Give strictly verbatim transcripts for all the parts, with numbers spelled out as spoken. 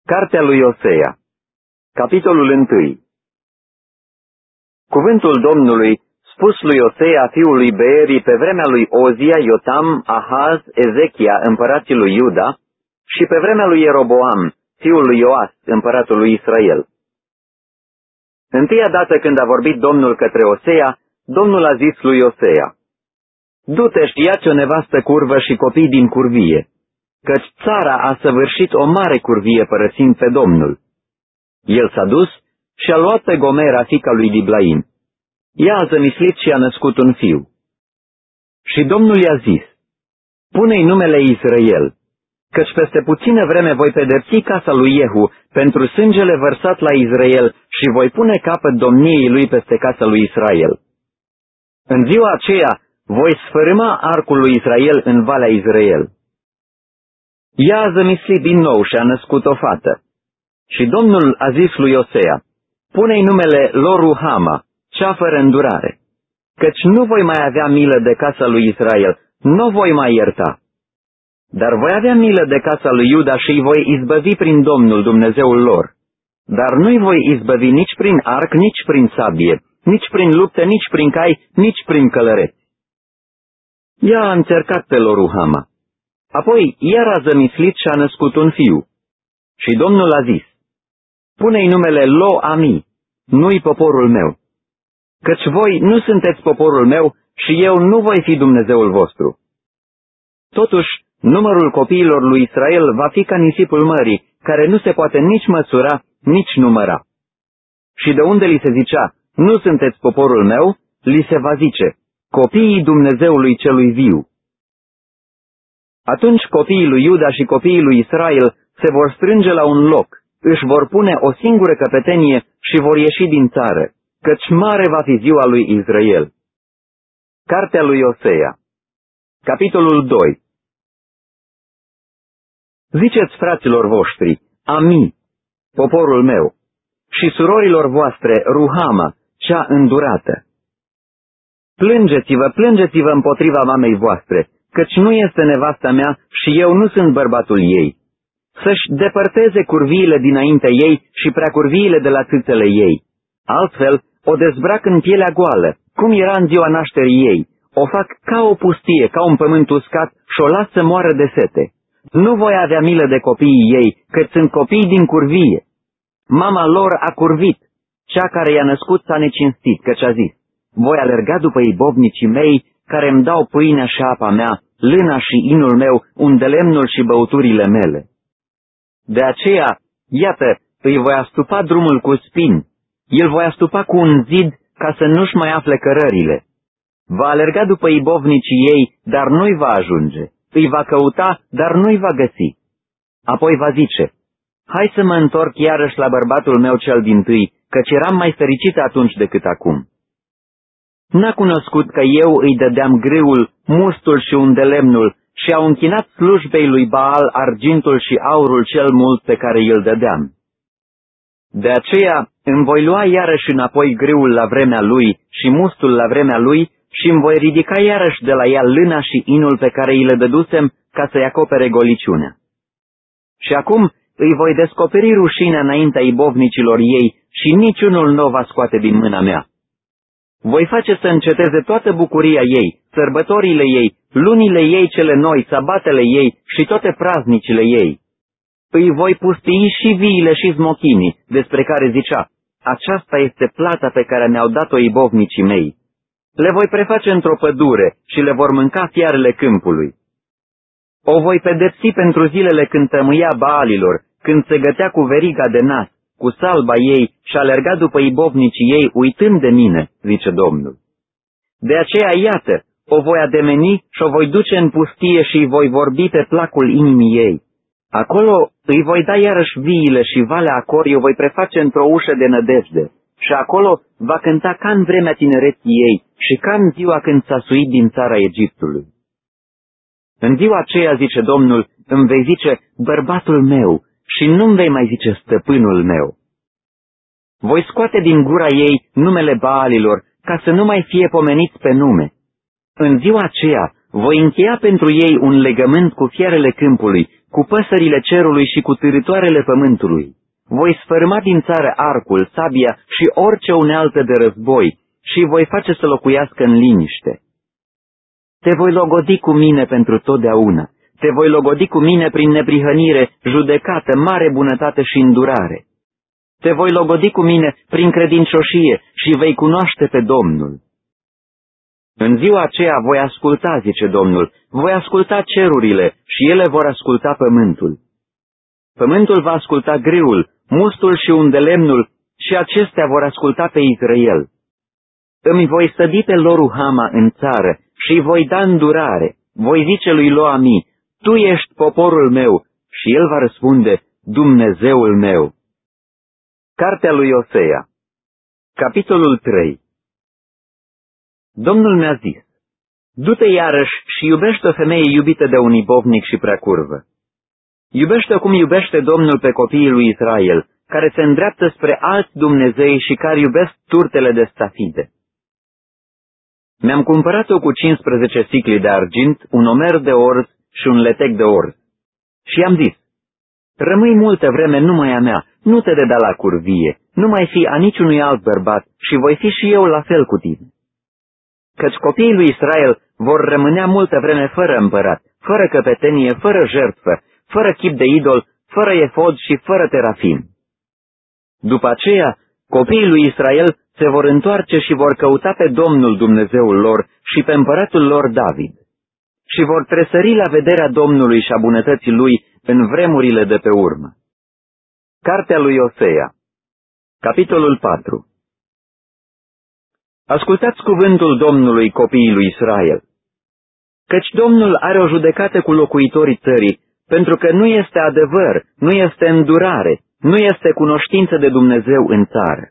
Cartea lui Osea, capitolul unu. Cuvântul Domnului spus lui Osea, fiul lui Beeri, pe vremea lui Ozia, Iotam, Ahaz, Ezechia, împărații lui Iuda, și pe vremea lui Ieroboam, fiul lui Ioas, împăratul lui Israel. Întâia dată când a vorbit Domnul către Osea, Domnul a zis lui Osea: Du-te și ia-ți o nevastă curvă și copii din curvie, căci țara a săvârșit o mare curvie părăsind pe Domnul. El s-a dus și a luat pe Gomera, fiica lui Diblaim. Ea a zămislit și a născut un fiu. Și Domnul i-a zis: Pune-i numele Israel, căci peste puțină vreme voi pedepsi casa lui Iehu pentru sângele vărsat la Israel și voi pune capăt domniei lui peste casa lui Israel. În ziua aceea voi sfărâma arcul lui Israel în Valea Israel. Ea a zămislit din nou și a născut o fată. Și Domnul a zis lui Osea: Pune-i numele Lo-Ruhama, cea fără îndurare, căci nu voi mai avea milă de casa lui Israel, nu voi mai ierta. Dar voi avea milă de casa lui Iuda și îi voi izbăvi prin Domnul Dumnezeul lor. Dar nu-i voi izbăvi nici prin arc, nici prin sabie, nici prin lupte, nici prin cai, nici prin călăreți. Ea a încercat pe Lo-Ruhama. Apoi iar a zămislit și a născut un fiu. Și Domnul a zis: Pune-i numele Lo-Ami, nu-i poporul meu, căci voi nu sunteți poporul meu și eu nu voi fi Dumnezeul vostru. Totuși, numărul copiilor lui Israel va fi ca nisipul mării, care nu se poate nici măsura, nici număra. Și de unde li se zicea: Nu sunteți poporul meu, li se va zice: Copiii Dumnezeului celui viu. Atunci copiii lui Iuda și copiii lui Israel se vor strânge la un loc, își vor pune o singură căpetenie și vor ieși din țară, căci mare va fi ziua lui Israel. Cartea lui Osea, capitolul doi. Ziceți fraților voștri: Ami, poporul meu, și surorilor voastre: Ruhama, cea îndurată. Plângeți-vă, plângeți-vă împotriva mamei voastre, căci nu este nevasta mea și eu nu sunt bărbatul ei. Să-și depărteze curviile dinaintea ei și preacurviile de la țâțele ei. Altfel, o dezbrac în pielea goală, cum era în ziua nașterii ei. O fac ca o pustie, ca un pământ uscat și o las să moară de sete. Nu voi avea milă de copiii ei, căci sunt copii din curvie. Mama lor a curvit, cea care i-a născut s-a necinstit, căci a zis: Voi alerga după ibobnicii mei, care îmi dau pâinea și apa mea, lâna și inul meu, unde lemnul și băuturile mele. De aceea, iată, îi voi astupa drumul cu spini, îl voi astupa cu un zid ca să nu-și mai afle cărările. Va alerga după ibovnicii ei, dar nu-i va ajunge, îi va căuta, dar nu-i va găsi. Apoi va zice: Hai să mă întorc iarăși la bărbatul meu cel dintâi, căci eram mai fericit atunci decât acum. N-a cunoscut că eu îi dădeam grâul, mustul și undelemnul și au închinat slujbei lui Baal argintul și aurul cel mult pe care îl dădeam. De aceea îmi voi lua iarăși înapoi grâul la vremea lui și mustul la vremea lui și îmi voi ridica iarăși de la ea lâna și inul pe care îi le dădusem ca să-i acopere goliciunea. Și acum îi voi descoperi rușinea înaintea ibovnicilor ei și niciunul nu o va scoate din mâna mea. Voi face să înceteze toată bucuria ei, sărbătorile ei, lunile ei cele noi, sabatele ei și toate praznicile ei. Îi voi pustii și viile și smochinii, despre care zicea: Aceasta este plata pe care mi-au dat-o ibovnicii mei. Le voi preface într-o pădure și le vor mânca fiarele câmpului. O voi pedepsi pentru zilele când tămâia Baalilor, când se gătea cu veriga de nas, cu salba ei și alerga după ibovnicii ei, uitând de mine, zice Domnul. De aceea, iată, o voi ademeni și o voi duce în pustie și îi voi vorbi pe placul inimii ei. Acolo îi voi da iarăși viile și Valea Acor o voi preface într-o ușă de nădejde și acolo va cânta ca în vremea tinereții ei și ca în ziua când s-a suit din țara Egiptului. În ziua aceea, zice Domnul, îmi vei zice: Bărbatul meu, și nu-mi vei mai zice: Stăpânul meu. Voi scoate din gura ei numele Baalilor, ca să nu mai fie pomeniți pe nume. În ziua aceea Voi încheia pentru ei un legământ cu fierele câmpului, cu păsările cerului și cu târătoarele pământului. Voi sfărâma din țară arcul, sabia și orice unealtă de război și voi face să locuiască în liniște. Te voi logodi cu mine pentru totdeauna. Te voi logodi cu mine prin neprihănire, judecată, mare bunătate și îndurare. Te voi logodi cu mine prin credincioșie și vei cunoaște pe Domnul. În ziua aceea voi asculta, zice Domnul, voi asculta cerurile și ele vor asculta pământul. Pământul va asculta grâul, mustul și undelemnul și acestea vor asculta pe Israel. Îmi voi sădi pe Lo-Ruhama în țară și îi voi da îndurare. Voi zice lui Lo-Ami, tu ești poporul meu, și el va răspunde, Dumnezeul meu. Cartea lui Osea, capitolul trei. Domnul mi-a zis, du-te iarăși și iubește o femeie iubită de un ibovnic și prea curvă. Iubește-o cum iubește Domnul pe copiii lui Israel, care se îndreaptă spre alți Dumnezei și care iubesc turtele de stafide. Mi-am cumpărat-o cu cincisprezece sicli de argint, un omer de orz și un letec de orz. Și i-am zis, rămâi multă vreme numai a mea, nu te deda la curvie, nu mai fi a niciunui alt bărbat și voi fi și eu la fel cu tine. Căci copiii lui Israel vor rămânea multă vreme fără împărat, fără căpetenie, fără jertfă, fără chip de idol, fără efod și fără terafim. După aceea, copiii lui Israel se vor întoarce și vor căuta pe Domnul Dumnezeul lor și pe împăratul lor David. Și vor tresări la vederea Domnului și a bunătății lui în vremurile de pe urmă. Cartea lui Osea, capitolul patru. Ascultați cuvântul Domnului, copiii lui Israel. Căci Domnul are o judecată cu locuitorii țării, pentru că nu este adevăr, nu este îndurare, nu este cunoștință de Dumnezeu în țară.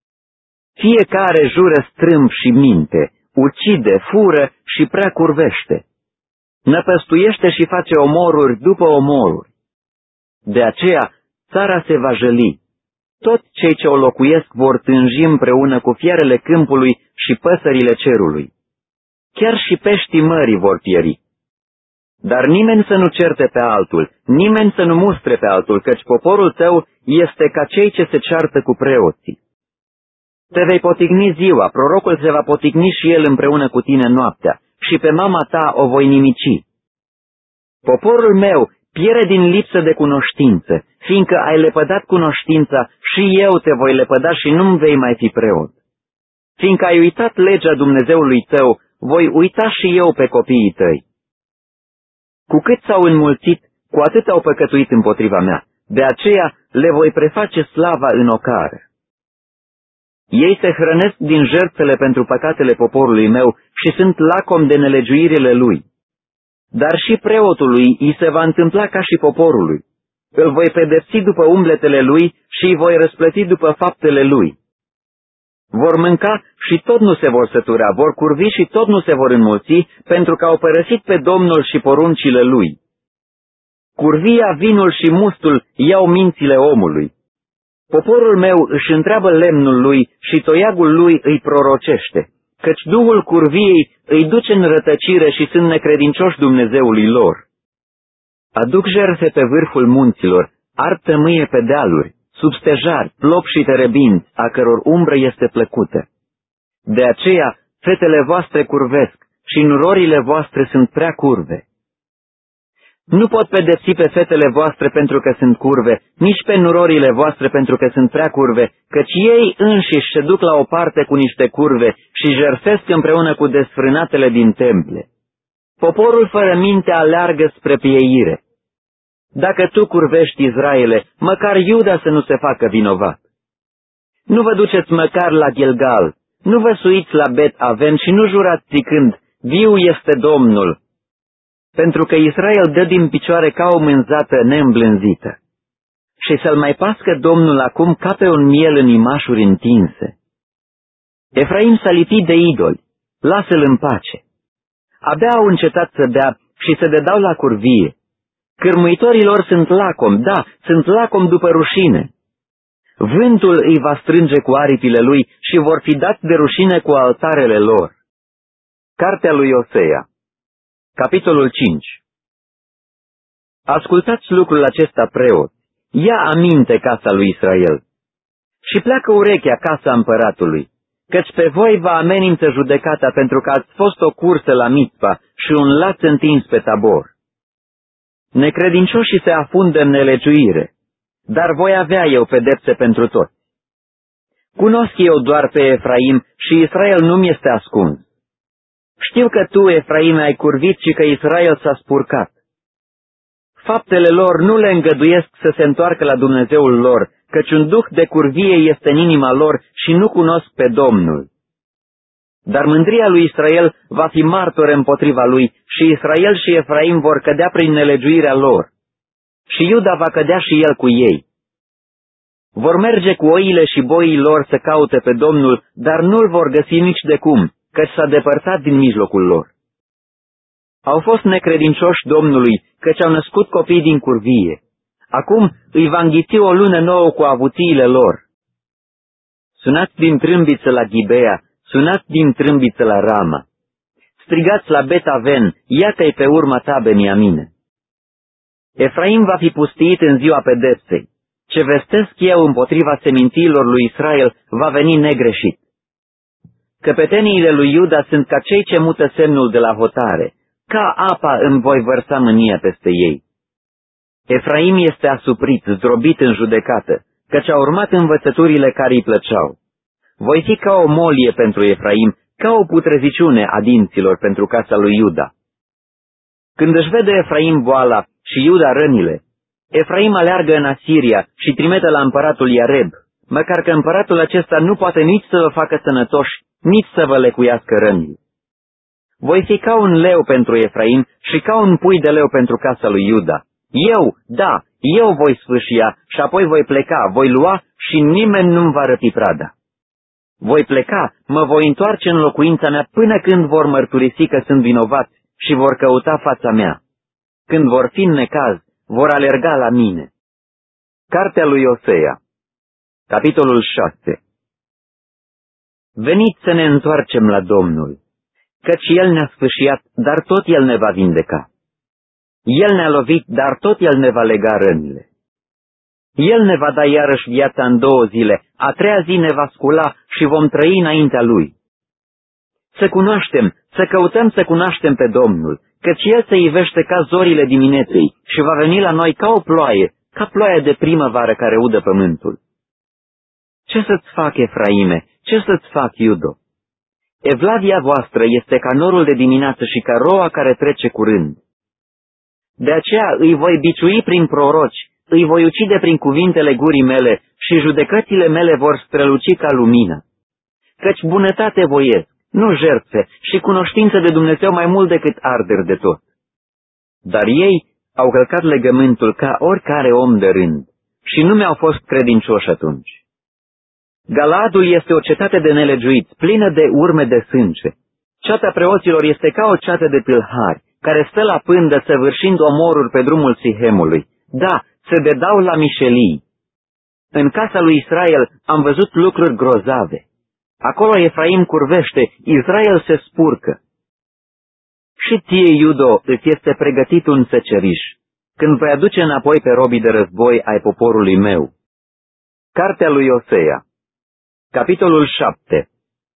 Fiecare jură strâmb și minte, ucide, fură și prea curvește. Năpăstuiește și face omoruri după omoruri. De aceea, țara se va jăli. Toți cei ce o locuiesc vor tânji împreună cu fierele câmpului și păsările cerului. Chiar și peștii mării vor pieri. Dar nimeni să nu certe pe altul, nimeni să nu mustre pe altul, căci poporul tău este ca cei ce se ceartă cu preoții. Te vei potigni ziua, prorocul se va potigni și el împreună cu tine noaptea, și pe mama ta o voi nimici. Poporul meu pierde din lipsă de cunoștință, fiindcă ai lepădat cunoștința, și eu te voi lepăda și nu-mi vei mai fi preot. Fiindcă ai uitat legea Dumnezeului tău, voi uita și eu pe copiii tăi. Cu cât s-au înmulțit, cu atât au păcătuit împotriva mea, de aceea le voi preface slava în ocară. Ei se hrănesc din jertfele pentru păcatele poporului meu și sunt lacom de nelegiuirile lui. Dar și preotului îi se va întâmpla ca și poporului. Îl voi pedepsi după umbletele lui și îi voi răsplăti după faptele lui. Vor mânca și tot nu se vor sătura, vor curvi și tot nu se vor înmulți, pentru că au părăsit pe Domnul și poruncile lui. Curvia, vinul și mustul iau mințile omului. Poporul meu își întreabă lemnul lui și toiagul lui îi prorocește, căci duhul curviei îi duce în rătăcire și sunt necredincioși Dumnezeului lor. Aduc jertfe pe vârful munților, ard tămâie pe dealuri, sub stejari, plop și terebinți, a căror umbră este plăcută. De aceea, fetele voastre curvesc și nurorile voastre sunt prea curve. Nu pot pedepsi pe fetele voastre pentru că sunt curve, nici pe nurorile voastre pentru că sunt prea curve, căci ei înșiși se duc la o parte cu niște curve și jertfesc împreună cu desfrânatele din temple. Poporul fără minte aleargă spre pieire. Dacă tu curvești, Israele, măcar Iuda să nu se facă vinovat. Nu vă duceți măcar la Gilgal, nu vă suiți la Bet Aven și nu jurați zicând, viu este Domnul, pentru că Israel dă din picioare ca o mânzată neîmblânzită. Și să-l mai pască Domnul acum ca pe un miel în imașuri întinse. Efraim s-a lipit de idoli, lasă-l în pace. Abia au încetat să bea și se dedau la curvie. Cârmuitorii lor sunt lacom, da, sunt lacom după rușine. Vântul îi va strânge cu aripile lui și vor fi dați de rușine cu altarele lor. Cartea lui Osea, Capitolul cinci. Ascultați lucrul acesta, preot, ia aminte casa lui Israel și pleacă urechea casa împăratului, căci pe voi vă amenință judecata pentru că ați fost o cursă la Mitzpa și un laț întins pe Tabor. Necredincioșii se afundă în nelegiuire, dar voi avea eu pedepse pentru toți. Cunosc eu doar pe Efraim și Israel nu-mi este ascuns. Știu că tu, Efraim, ai curvit și că Israel s-a spurcat. Faptele lor nu le îngăduiesc să se întoarcă la Dumnezeul lor, căci un duh de curvie este în inima lor și nu cunosc pe Domnul. Dar mândria lui Israel va fi martor împotriva lui și Israel și Efraim vor cădea prin nelegiuirea lor. Și Iuda va cădea și el cu ei. Vor merge cu oile și boii lor să caute pe Domnul, dar nu-l vor găsi nici de cum, căci s-a depărtat din mijlocul lor. Au fost necredincioși Domnului, căci au născut copii din curvie. Acum îi va înghiți o lună nouă cu avuțiile lor. Sunați din trâmbiță la Ghibea, sunați din trâmbiță la Rama. Strigați la Bet-Aven, iată-i pe urma ta, Beniamine. Efraim va fi pustiit în ziua pedepsei. Ce vestesc eu împotriva semințiilor lui Israel va veni negreșit. Căpeteniile lui Iuda sunt ca cei ce mută semnul de la hotare, ca apa îmi voi vărsa mânia peste ei. Efraim este asuprit, zdrobit în judecată, căci a urmat învățăturile care îi plăceau. Voi fi ca o molie pentru Efraim, ca o putreziciune a dinților pentru casa lui Iuda. Când își vede Efraim boala și Iuda rănile, Efraim aleargă în Asiria și trimite la împăratul Iareb, măcar că împăratul acesta nu poate nici să vă facă sănătoși, nici să vă lecuiască rănile. Voi fi ca un leu pentru Efraim și ca un pui de leu pentru casa lui Iuda. Eu, da, eu voi sfâșia și apoi voi pleca, voi lua și nimeni nu-mi va răpi prada. Voi pleca, mă voi întoarce în locuința mea până când vor mărturisi că sunt vinovați și vor căuta fața mea. Când vor fi în necaz, vor alerga la mine. Cartea lui Osea, capitolul șase. Veniți să ne întoarcem la Domnul, căci El ne-a sfâșiat, dar tot El ne va vindeca. El ne-a lovit, dar tot El ne va lega rănile. El ne va da iarăși viața în două zile, a treia zi ne va scula și vom trăi înaintea Lui. Să cunoaștem, să căutăm să cunoaștem pe Domnul, căci El se ivește ca zorile dimineții și va veni la noi ca o ploaie, ca ploaia de primăvară care udă pământul. Ce să-ți fac, Efraime? Ce să-ți fac, Iudo? Evlavia voastră este ca norul de dimineață și ca roa care trece curând. De aceea îi voi biciui prin proroci, îi voi ucide prin cuvintele gurii mele și judecățile mele vor străluci ca lumină. Căci bunătate voiesc, nu jertfe, și cunoștință de Dumnezeu mai mult decât arderi de tot. Dar ei au călcat legământul ca oricare om de rând și nu mi-au fost credincioși atunci. Galadul este o cetate de nelegiuiți, plină de urme de sânge. Ceata preoților este ca o ceată de tâlhari, care stă la pândă săvârșind omoruri pe drumul Sihemului. Da, se dedau la mișelii. În casa lui Israel am văzut lucruri grozave. Acolo Efraim curvește, Israel se spurcă. Și ție, Iudo, îți este pregătit un seceriș, când vei aduce înapoi pe robii de război ai poporului meu. Cartea lui Osea, capitolul șapte.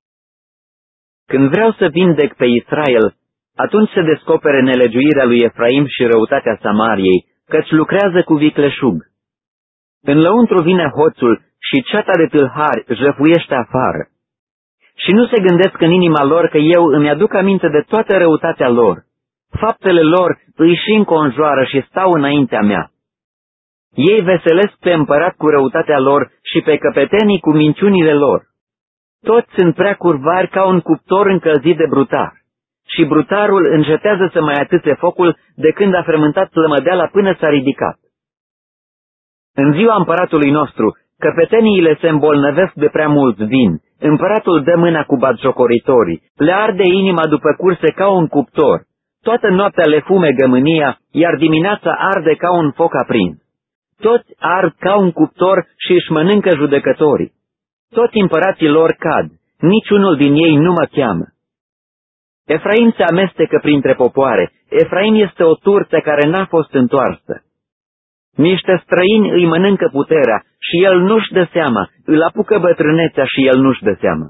Când vreau să vindec pe Israel, atunci se descopere nelegiuirea lui Efraim și răutatea Samariei, căci lucrează cu vicleșug. În lăuntru vine hoțul și ceata de tâlhari jăfuiește afară. Și nu se gândesc în inima lor că eu îmi aduc aminte de toată răutatea lor. Faptele lor îi și înconjoară și stau înaintea mea. Ei veselesc pe împărat cu răutatea lor și pe căpetenii cu minciunile lor. Toți sunt prea curvari ca un cuptor încălzit de brutar. Și brutarul încetează să mai atâțe focul de când a frământat plămădeala până s-a ridicat. În ziua împăratului nostru, căpeteniile se îmbolnăvesc de prea mult vin, împăratul dă mâna cu batjocoritorii, le arde inima după curse ca un cuptor, toată noaptea le fume gămânia, iar dimineața arde ca un foc aprins. Toți ard ca un cuptor și își mănâncă judecătorii. Toți împărații lor cad, niciunul din ei nu mă cheamă. Efraim se amestecă printre popoare, Efraim este o turță care n-a fost întoarsă. Niște străini îi mănâncă puterea și el nu-și dă seama, îl apucă bătrânețea și el nu-și dă seama.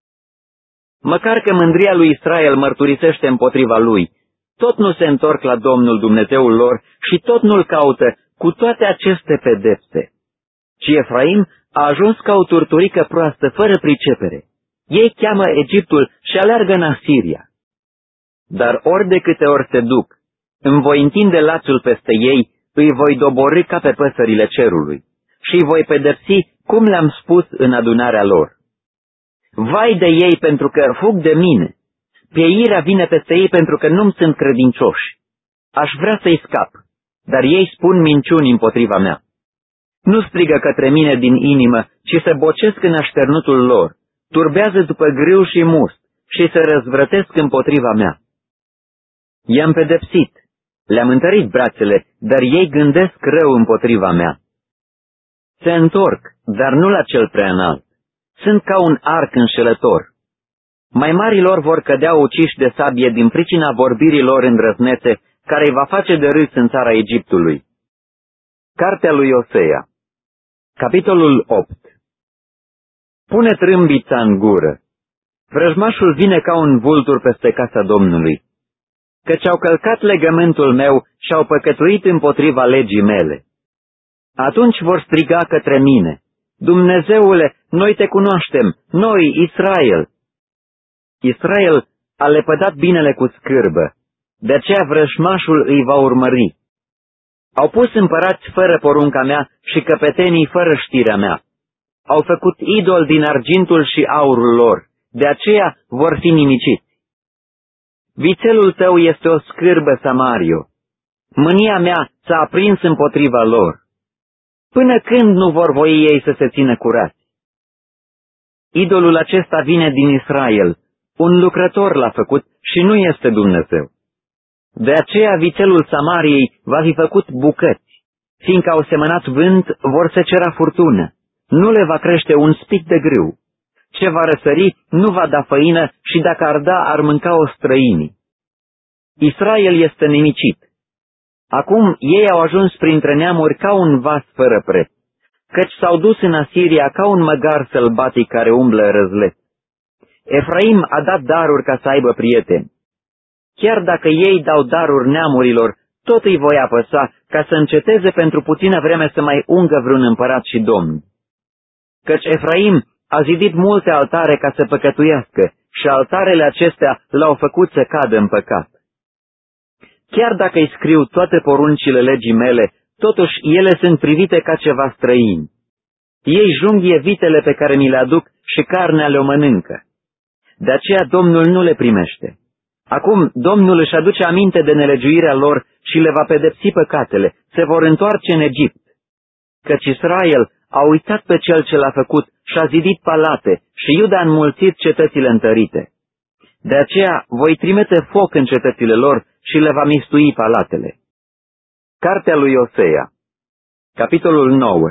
Măcar că mândria lui Israel mărturisește împotriva lui, tot nu se întorc la Domnul Dumnezeul lor și tot nu-l caută cu toate aceste pedepse. Ci Efraim a ajuns ca o turturică proastă, fără pricepere. Ei cheamă Egiptul și aleargă în Asiria. Dar ori de câte ori se duc, îmi voi întinde lațul peste ei, îi voi doborî ca pe păsările cerului și îi voi pedepsi cum le-am spus în adunarea lor. Vai de ei pentru că fug de mine, pieirea vine peste ei pentru că nu-mi sunt credincioși. Aș vrea să-i scap, dar ei spun minciuni împotriva mea. Nu strigă către mine din inimă, ci se bocesc în așternutul lor, turbează după grâu și must și se răzvrătesc împotriva mea. I-am pedepsit, le-am întărit brațele, dar ei gândesc rău împotriva mea. Se întorc, dar nu la cel prea înalt. Sunt ca un arc înșelător. Mai marilor vor cădea uciși de sabie din pricina vorbirilor îndrăznețe, care îi va face de râs în țara Egiptului. Cartea lui Osea, capitolul opt. Pune trâmbița în gură. Vrăjmașul vine ca un vultur peste casa Domnului, căci au călcat legământul meu și au păcătuit împotriva legii mele. Atunci vor striga către mine: Dumnezeule, noi te cunoaștem, noi, Israel. Israel a lepădat binele cu scârbă, de aceea vrăjmașul îi va urmări. Au pus împărați fără porunca mea și căpetenii fără știrea mea. Au făcut idol din argintul și aurul lor, de aceea vor fi nimiciți. Vițelul tău este o scârbă, Samario. Mânia mea s-a aprins împotriva lor. Până când nu vor voi ei să se țină curați? Idolul acesta vine din Israel, un lucrător l-a făcut și nu este Dumnezeu. De aceea vițelul Samariei va fi făcut bucăți, fiindcă au semănat vânt, vor secera furtună, nu le va crește un spic de grâu. Ce va răsări nu va da făină și dacă ar da, ar mânca o străinii. Israel este nimicit. Acum ei au ajuns printre neamuri ca un vas fără preț, căci s-au dus în Asiria ca un măgar sălbatic care umblă răzlet. Efraim a dat daruri ca să aibă prieteni. Chiar dacă ei dau daruri neamurilor, tot îi voi apăsa ca să înceteze pentru puțină vreme să mai ungă vreun împărat și domn. Căci Efraim a zidit multe altare ca să păcătuiască și altarele acestea l-au făcut să cadă în păcat. Chiar dacă îi scriu toate poruncile legii mele, totuși ele sunt privite ca ceva străin. Ei junghie vitele pe care mi le aduc și carnea le-o mănâncă. De aceea Domnul nu le primește. Acum Domnul își aduce aminte de nelegiuirea lor și le va pedepsi păcatele, se vor întoarce în Egipt. Căci Israel a uitat pe cel ce l-a făcut și a zidit palate și Iuda a înmulțit cetățile întărite. De aceea voi trimite foc în cetățile lor și le va mistui palatele. Cartea lui Osea, capitolul nouă.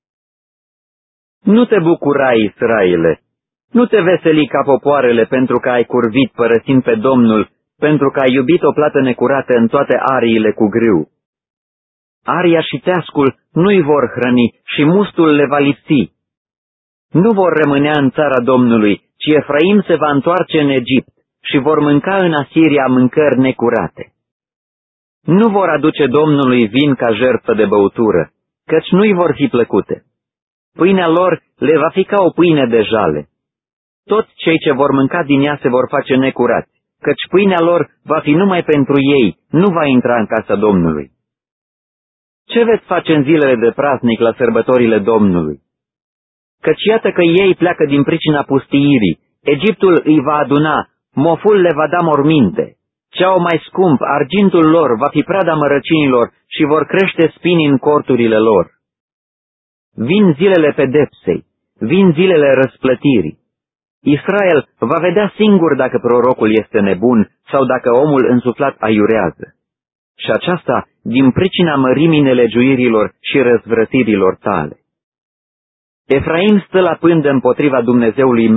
Nu te bucura, Israele, nu te veseli ca popoarele pentru că ai curvit părăsind pe Domnul, pentru că ai iubit o plată necurată în toate ariile cu grâu. Aria și teascul nu-i vor hrăni și mustul le va lipsi. Nu vor rămânea în țara Domnului, ci Efraim se va întoarce în Egipt și vor mânca în Asiria mâncări necurate. Nu vor aduce Domnului vin ca jertfă de băutură, căci nu-i vor fi plăcute. Pâinea lor le va fi ca o pâine de jale. Toți cei ce vor mânca din ea se vor face necurați, căci pâinea lor va fi numai pentru ei, nu va intra în casa Domnului. Ce veți face în zilele de praznic la sărbătorile Domnului? Căci iată că ei pleacă din pricina pustiirii, Egiptul îi va aduna, moful le va da morminte. Ce-au mai scump, argintul lor va fi prada mărăcinilor și vor crește spini în corturile lor. Vin zilele pedepsei, vin zilele răsplătirii. Israel va vedea singur dacă prorocul este nebun sau dacă omul însuflat aiurează. Și aceasta din pricina mărimii nelegiuirilor și răzvrătirilor tale. Efraim stă la pândă împotriva Dumnezeului meu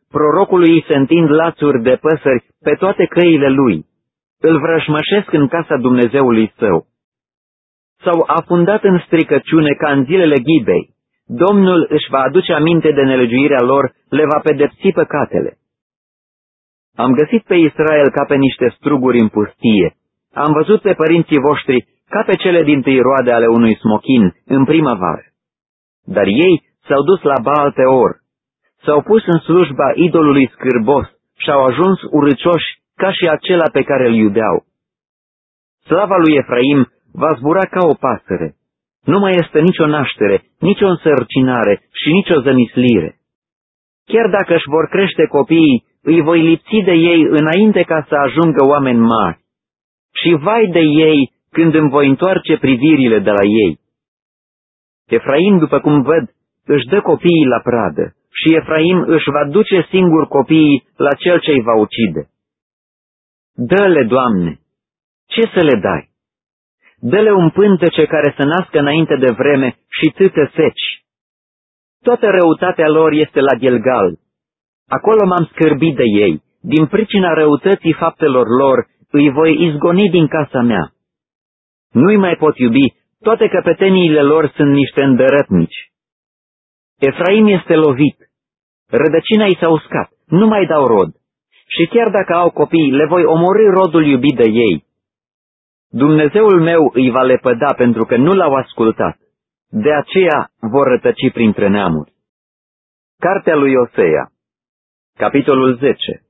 prorocului îi se întind lațuri de păsări pe toate căile lui, îl vrășmășesc în casa Dumnezeului său. S-au afundat în stricăciune ca în zilele ghibei. Domnul își va aduce aminte de nelegiuirea lor, le va pedepsi păcatele. Am găsit pe Israel ca pe niște struguri în pustie. Am văzut pe părinții voștri ca pe cele dintâi roade ale unui smochin în primăvară. Dar ei s-au dus la Baal Peor, s-au pus în slujba idolului scârbos și au ajuns urâcioși ca și acela pe care îl iubeau. Slava lui Efraim va zbura ca o pasăre. Nu mai este nicio naștere, nicio însărcinare și nicio zămislire. Chiar dacă își vor crește copiii, îi voi lipsi de ei înainte ca să ajungă oameni mari. Și vai de ei când îmi voi întoarce privirile de la ei. Efraim, după cum văd, își dă copiii la pradă și Efraim își va duce singur copiii la cel ce îi va ucide. Dă-le, Doamne! Ce să le dai? Dă-le un pântece care să nască înainte de vreme și țâțe seci. Toată răutatea lor este la Gilgal. Acolo m-am scârbit de ei. Din pricina răutății faptelor lor îi voi izgoni din casa mea. Nu-i mai pot iubi, toate căpeteniile lor sunt niște îndărătnici. Efraim este lovit. Rădăcina i s-a uscat, nu mai dau rod. Și chiar dacă au copii, le voi omorî rodul iubit de ei. Dumnezeul meu îi va lepăda pentru că nu l-au ascultat. De aceea vor rătăci printre neamuri. Cartea lui Osea, capitolul zece.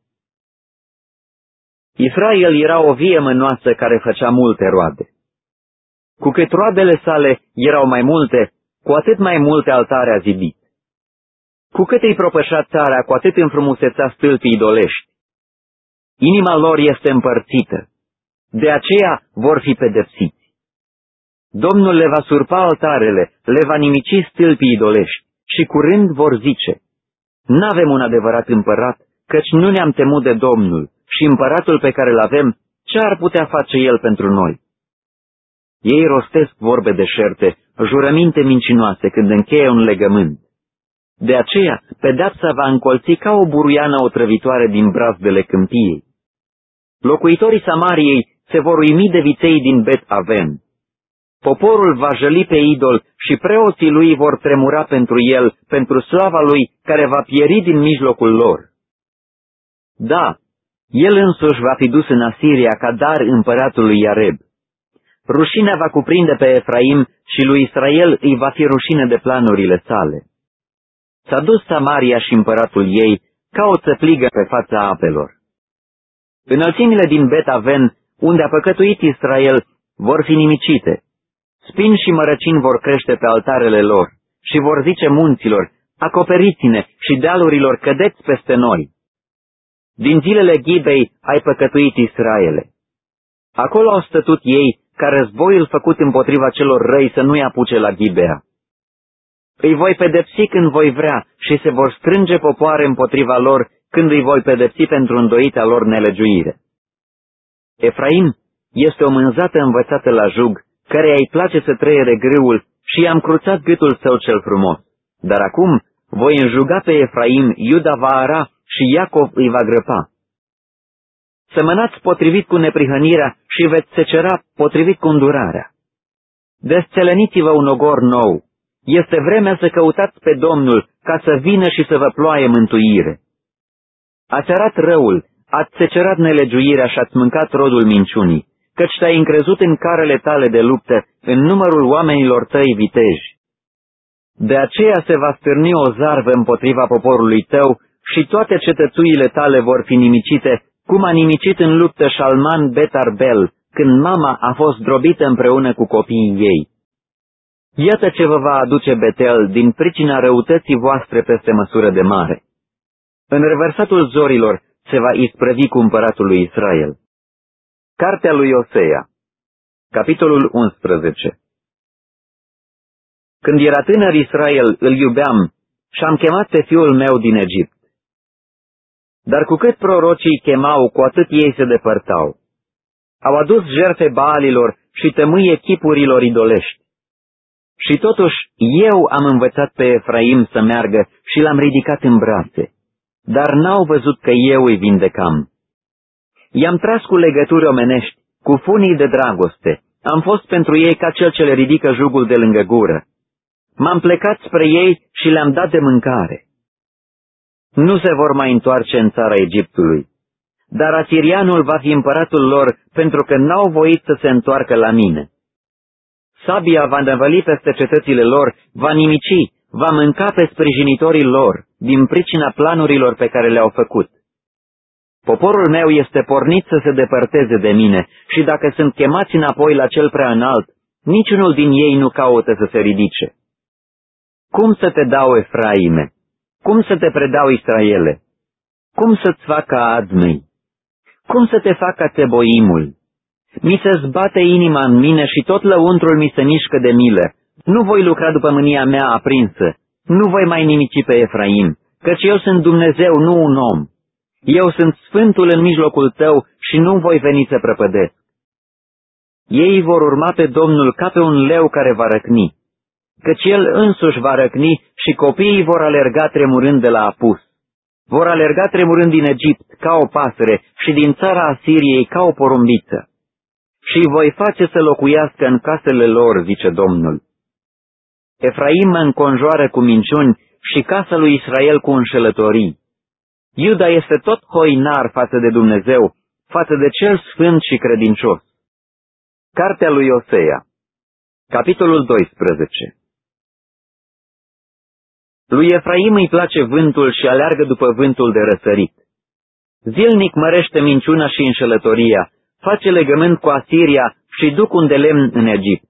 Israel era o vie mânoasă care făcea multe roade. Cu cât roadele sale erau mai multe, cu atât mai multe altare a zidit. Cu cât îi propășea țara, cu atât înfrumusețea stâlpii idolești. Inima lor este împărțită. De aceea vor fi pedepsiți. Domnul le va surpa altarele, le va nimici stâlpii idolești și curând vor zice: N-avem un adevărat împărat, căci nu ne-am temut de Domnul și împăratul pe care îl-avem, ce ar putea face el pentru noi? Ei rostesc vorbe deșerte, jurăminte mincinoase când încheie un legământ. De aceea, pedeapsa va încolți ca o buruiană otrăvitoare din brazdele câmpiei. Locuitorii Samariei se vor uimi de viței din Bet Aven. Poporul va jăli pe idol și preoții lui vor tremura pentru el, pentru slava lui, care va pieri din mijlocul lor. Da, el însuși va fi dus în Asiria ca dar împăratului Iareb. Rușinea va cuprinde pe Efraim și lui Israel îi va fi rușine de planurile sale. S-a dus Samaria și împăratul ei ca o țăpligă pe fața apelor. Înălțimile din Bet Aven, unde a păcătuit Israel, vor fi nimicite. Spini și mărăcini vor crește pe altarele lor și vor zice munților: acoperiți-ne, și dealurilor: cădeți peste noi. Din zilele ghibei ai păcătuit, Israele. Acolo au stătut ei ca războiul făcut împotriva celor răi să nu-i apuce la Ghibea. Îi voi pedepsi când voi vrea și se vor strânge popoare împotriva lor când îi voi pedepsi pentru îndoita lor nelegiuire. Efraim este o mânzată învățată la jug, căreia îi place să trăiere grâul și i-am cruțat gâtul său cel frumos. Dar acum voi înjuga pe Efraim, Iuda va ara și Iacov îi va grăpa. Semănați potrivit cu neprihănirea și veți secera potrivit cu îndurarea. Desțeleniți-vă un ogor nou. Este vremea să căutați pe Domnul ca să vină și să vă ploaie mântuire. Ați arat răul, ați secerat nelegiuirea și ați mâncat rodul minciunii, căci te-ai încrezut în carele tale de luptă, în numărul oamenilor tăi viteji. De aceea se va stârni o zarvă împotriva poporului tău și toate cetățuile tale vor fi nimicite, cum a nimicit în luptă Șalman Bet Arbel, când mama a fost drobită împreună cu copiii ei. Iată ce vă va aduce Betel din pricina răutății voastre peste măsură de mare. În revărsatul zorilor se va isprăvi cu împăratul lui Israel. Cartea lui Osea, capitolul unsprezece. Când era tânăr Israel, îl iubeam și am chemat pe fiul meu din Egipt. Dar cu cât prorocii chemau, cu atât ei se depărtau. Au adus jertfe Baalilor și tămâie chipurilor idolești. Și totuși eu am învățat pe Efraim să meargă și l-am ridicat în brațe. dar n-au văzut că eu îi vindecam. I-am tras cu legături omenești, cu funii de dragoste. Am fost pentru ei ca cel ce le ridică jugul de lângă gură. M-am plecat spre ei și le-am dat de mâncare. Nu se vor mai întoarce în țara Egiptului, dar asirianul va fi împăratul lor, pentru că n-au voit să se întoarcă la mine. Sabia va năvăli peste cetățile lor, va nimici, va mânca pe sprijinitorii lor, din pricina planurilor pe care le-au făcut. Poporul meu este pornit să se depărteze de mine și dacă sunt chemați înapoi la cel prea înalt, niciunul din ei nu caută să se ridice. Cum să te dau, Efraime? Cum să te predau, Israele? Cum să-ți facă Admei? Cum să te facă Țeboimul? Mi se zbate inima în mine și tot lăuntrul mi se mișcă de milă. Nu voi lucra după mânia mea aprinsă, nu voi mai nimici pe Efraim, căci eu sunt Dumnezeu, nu un om. Eu sunt Sfântul în mijlocul tău și nu voi veni să prăpădesc. Ei vor urma pe Domnul ca pe un leu care va răcni, căci el însuși va răcni și copiii vor alerga tremurând de la apus. Vor alerga tremurând din Egipt ca o pasăre și din țara Asiriei ca o porumbiță. Și îi voi face să locuiască în casele lor, zice Domnul. Efraim mă înconjoară cu minciuni și casa lui Israel cu înșelătorii. Iuda este tot hoinar față de Dumnezeu, față de cel sfânt și credincios. Cartea lui Osea, capitolul doisprezece. Lui Efraim îi place vântul și aleargă după vântul de răsărit. Zilnic mărește minciuna și înșelătoria, face legământ cu Asiria și duc un de lemn în Egipt.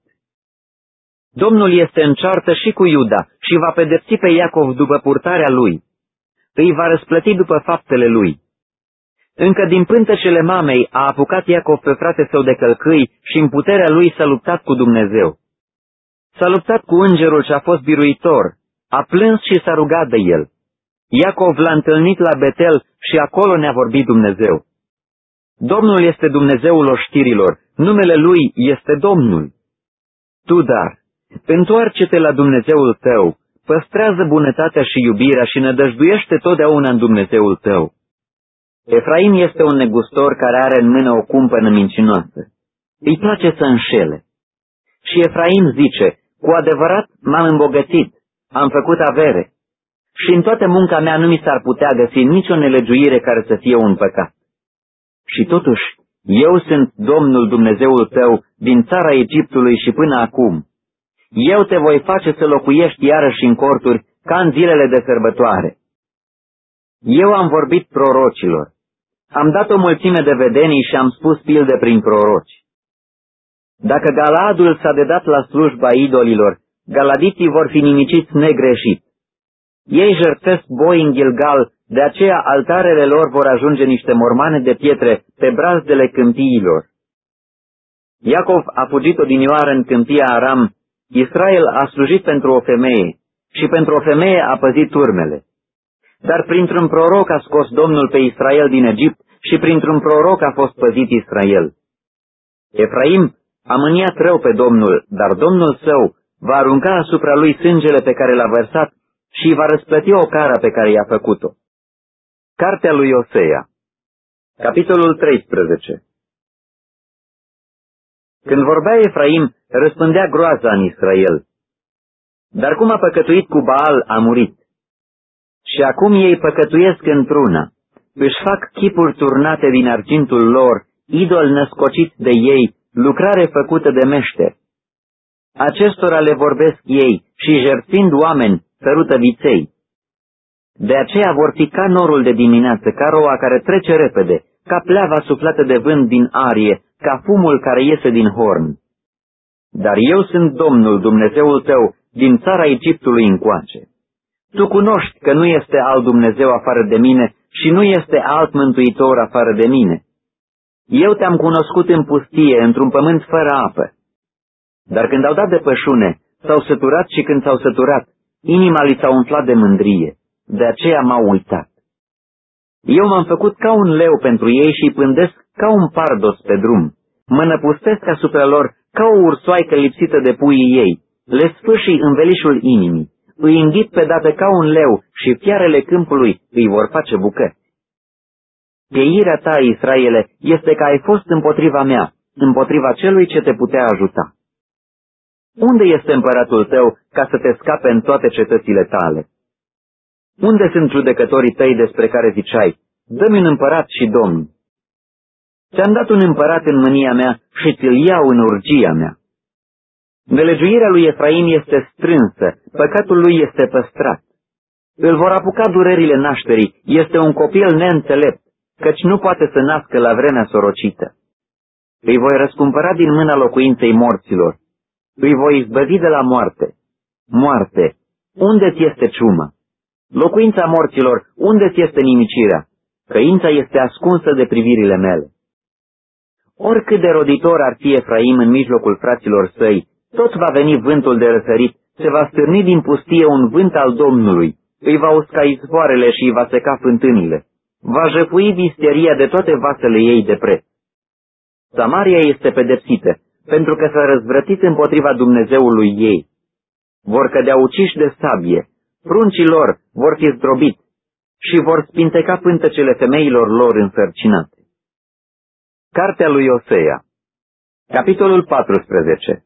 Domnul este în ceartă și cu Iuda și va pedepsi pe Iacov după purtarea lui. Îi va răsplăti după faptele lui. Încă din pântecele mamei a apucat Iacov pe frate său de călcâi și în puterea lui s-a luptat cu Dumnezeu. S-a luptat cu îngerul ce a fost biruitor, a plâns și s-a rugat de el. Iacov l-a întâlnit la Betel și acolo ne-a vorbit Dumnezeu. Domnul este Dumnezeul oștirilor, numele lui este Domnul. Tu, dar, întoarce-te la Dumnezeul tău, păstrează bunătatea și iubirea și nădăjduiește totdeauna în Dumnezeul tău. Efraim este un negustor care are în mână o cumpănă mincinoasă. Îi place să înșele. Și Efraim zice, cu adevărat m-am îmbogățit, am făcut avere. Și în toată munca mea nu mi s-ar putea găsi nicio nelegiuire care să fie un păcat. Și totuși, eu sunt Domnul Dumnezeul tău din țara Egiptului și până acum. Eu te voi face să locuiești iarăși în corturi ca în zilele de sărbătoare. Eu am vorbit prorocilor. Am dat o mulțime de vedenii și am spus pilde prin proroci. Dacă Galaadul s-a dedat la slujba idolilor, galadiții vor fi nimiciți negreșit. Ei jertfesc boi în Gilgal, de aceea altarele lor vor ajunge niște mormane de pietre pe brazdele câmpiilor. Iacov a fugit odinioară în câmpia Aram, Israel a slujit pentru o femeie și pentru o femeie a păzit turmele. Dar printr-un proroc a scos Domnul pe Israel din Egipt și printr-un proroc a fost păzit Israel. Efraim a mâniat rău pe Domnul, dar Domnul său va arunca asupra lui sângele pe care l-a vărsat și va răsplăti o cara pe care i-a făcut-o. Cartea lui Osea, capitolul treisprezece. Când vorbea Efraim, răspândea groaza în Israel. Dar cum a păcătuit cu Baal, a murit. Și acum ei păcătuiesc într-una, își fac chipuri turnate din argintul lor, idol născocit de ei, lucrare făcută de meșteri. Acestora le vorbesc ei și jertfind oameni, sărută viței. De aceea vor fi ca norul de dimineață, ca roa care trece repede, ca pleava suflată de vânt din arie, ca fumul care iese din horn. Dar eu sunt Domnul Dumnezeul tău din țara Egiptului încoace. Tu cunoști că nu este alt Dumnezeu afară de mine și nu este alt mântuitor afară de mine. Eu te-am cunoscut în pustie, într-un pământ fără apă. Dar când au dat de pășune, s-au săturat și când s-au săturat, inima li s-a umflat de mândrie, de aceea m-au uitat. Eu m-am făcut ca un leu pentru ei și îi pândesc ca un pardos pe drum. Mă năpustesc asupra lor ca o ursoaică lipsită de puii ei, le sfâșii învelișul inimii, îi înghit pe dată ca un leu și fiarele câmpului îi vor face bucăți. Pieirea ta, Israele, este că ai fost împotriva mea, împotriva celui ce te putea ajuta. Unde este împăratul tău ca să te scape în toate cetățile tale? Unde sunt judecătorii tăi despre care ziceai, dă-mi un împărat și domn? Ți-am dat un împărat în mânia mea și ți-l iau în urgia mea. Nelegiuirea lui Efraim este strânsă, păcatul lui este păstrat. Îl vor apuca durerile nașterii, este un copil neînțelept, căci nu poate să nască la vremea sorocită. Îi voi răscumpăra din mâna locuinței morților. Îi voi izbăvi de la moarte. Moarte, unde-ți este ciuma? Locuința morților, unde-ți este nimicirea? Căința este ascunsă de privirile mele. Oricât de roditor ar fi Efraim în mijlocul fraților săi, tot va veni vântul de răsărit, se va stârni din pustie un vânt al Domnului, îi va usca izvoarele și îi va seca fântânile, va jăfui visteria de toate vasele ei de preț. Samaria este pedepsită, pentru că s-a răzvrătit împotriva Dumnezeului ei. Vor cădea uciși de sabie, pruncii lor vor fi zdrobiți și vor spinteca pântecele femeilor lor însărcinate. Cartea lui Osea, capitolul paisprezece.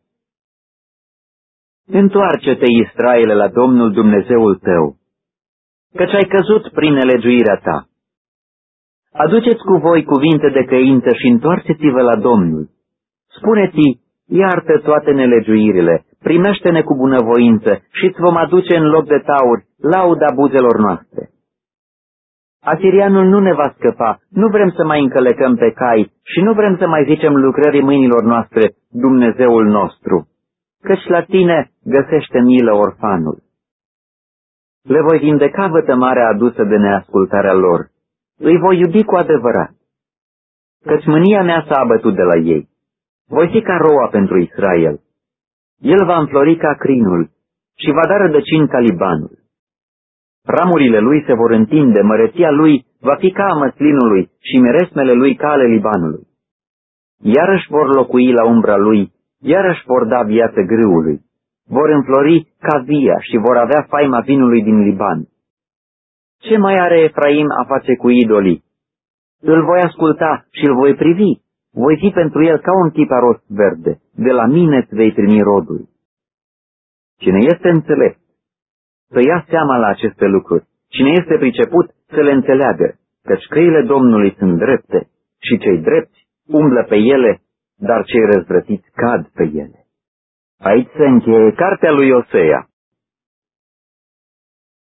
Întoarce-te, Israele, la Domnul Dumnezeul tău, căci ai căzut prin nelegiuirea ta. Aduceți cu voi cuvinte de căință și întoarceți-vă la Domnul. Spune-ți, iartă toate nelegiuirile, primește-ne cu bunăvoință și îți vom aduce în loc de tauri lauda buzelor noastre. Asirianul nu ne va scăpa, nu vrem să mai încălecăm pe cai și nu vrem să mai zicem lucrării mâinilor noastre, Dumnezeul nostru, căci la tine găsește milă orfanul. Le voi vindeca vătămarea adusă de neascultarea lor, îi voi iubi cu adevărat, căci mânia mea s-a abătut de la ei. Voi fi ca roa pentru Israel. El va înflori ca crinul și va da rădăcini ca Libanul. Ramurile lui se vor întinde, măreția lui va fi ca a măslinului și miresmele lui ca ale Libanului. Iarăși vor locui la umbra lui, iarăși vor da viață grâului. Vor înflori ca via și vor avea faima vinului din Liban. Ce mai are Efraim a face cu idolii? Îl voi asculta și îl voi privi. Voi fi pentru el ca un chiparos verde. De la mine îți vei primi rodul. Cine este înțelept, să ia seama la aceste lucruri. Cine este priceput, să le înțeleagă, căci căile Domnului sunt drepte și cei drepți umblă pe ele, dar cei răzvrătiți cad pe ele. Aici se încheie cartea lui Osea.